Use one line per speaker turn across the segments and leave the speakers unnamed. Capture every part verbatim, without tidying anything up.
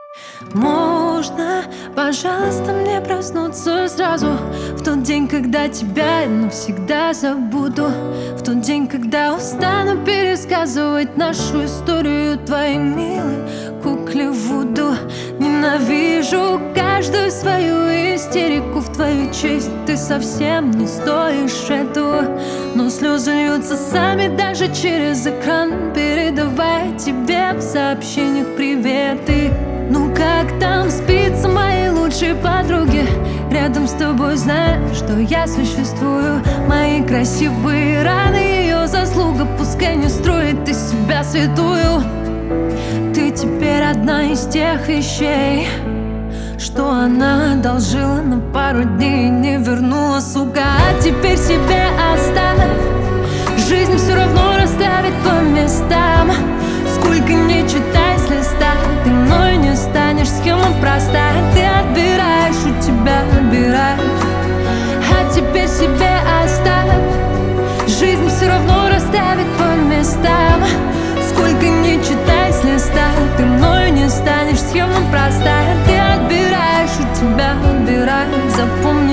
Можно, пожалуйста, мне проснуться сразу в тот день, когда тебя я навсегда забуду, в тот день, когда устану пересказывать нашу историю твоей милой кукле Вуду. Ненавижу каждую свою истерику в твою честь. Ты совсем не стоишь этого, но слезы льются сами даже через экран, передавая тебе в сообщениях приветы. Ну как там спится моей лучшей подруге? Рядом с тобой знаешь, что я существую. Мои красивые раны, ее заслуга. Пускай не строит из себя святую. Ты теперь одна из тех вещей, что она одолжила на пару дней и не вернула, сука. А теперь себе оставь. Жизнь все равно расставит по местам. Сколько не читай с листа, ты мной не станешь, схема простая. Ты отбираешь, у тебя отбирают. А теперь себе оставь. Жизнь все равно расставит по местам. Сколько не читай с листа, ты мной не станешь, схема простая. Ты отбираешь, у тебя отбирают. Запомни.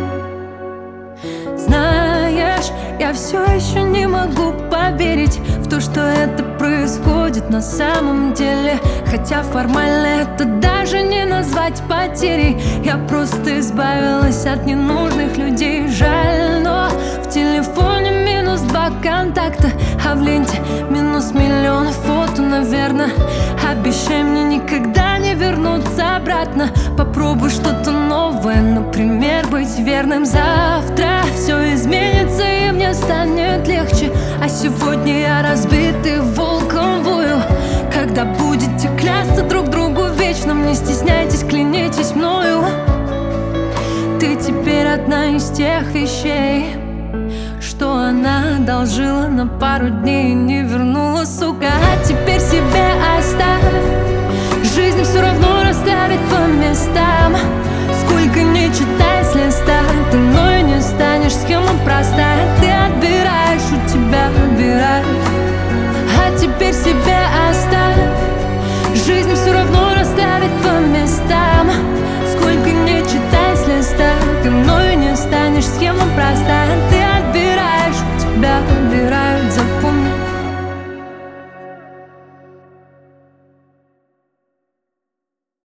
Знаешь, я все еще не могу поверить в то, что это происходит на самом деле. Хотя формально это даже не назвать потерей. Я просто избавилась от ненужных людей. Жаль, но в телефоне минус два контакта, а в ленте минус миллион фото, наверное. Обещай мне никогда не вернуться обратно. Попробуй что-то новое, например, быть верным. Завтра все изменится и мне станет легче. А сегодня я разбитый волком вою. Когда будете клясться друг другу вечным, не стесняйтесь, клянитесь мною. Ты теперь одна из тех вещей, что она одолжила на пару дней и не вернула, сука. А теперь себе оставь. Жизнь все равно расставит по местам. Сколько не читай с листа, ты мной не станешь, схема простая. Ты отбираешь, у тебя отбирают. А теперь себе оставь. Жизнь все равно расставит по